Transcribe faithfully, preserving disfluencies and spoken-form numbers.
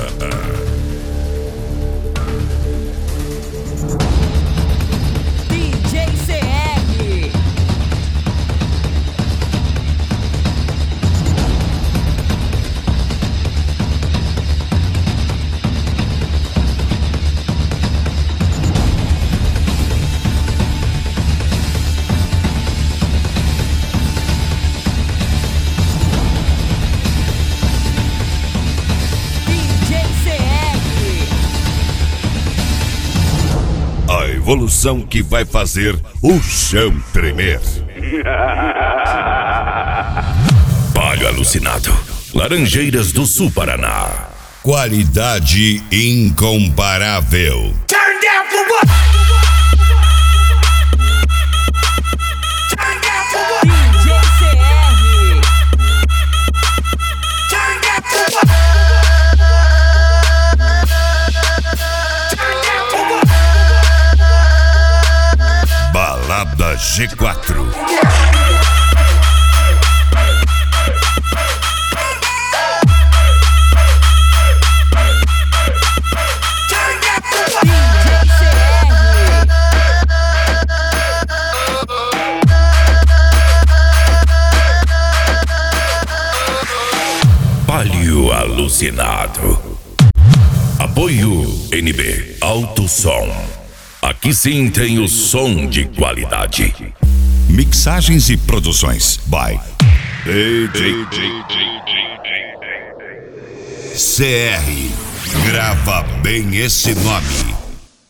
D J C R. A evolução que vai fazer o chão tremer. Palio Alucinado, Laranjeiras do Sul, Paraná. Qualidade incomparável. Turn down for what? Turn down for what? D J C R. Turn down for what? Turn down for what? Balada G quatro. Turn down for what? D J C R. Palio Alucinado. Apoio N B Alto Som. Aqui sim tem o som de qualidade. Mixagens e produções by D J C R. Grava bem esse nome.